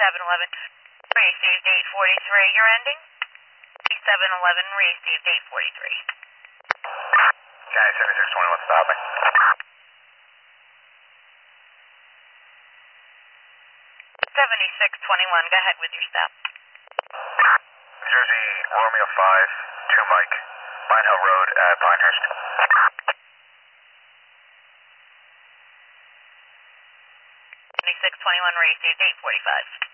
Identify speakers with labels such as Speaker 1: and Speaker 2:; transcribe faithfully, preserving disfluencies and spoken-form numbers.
Speaker 1: seven eleven, received eight forty-three, you're ending? seven eleven, received eight forty-three.
Speaker 2: County seventy-six twenty-one, stopping.
Speaker 1: seventy-six twenty-one, go ahead with your stop.
Speaker 2: New Jersey, Romeo five, two Mike, Pine Hill Road at Pinehurst.
Speaker 1: seventy-six twenty-one, received eight forty-five.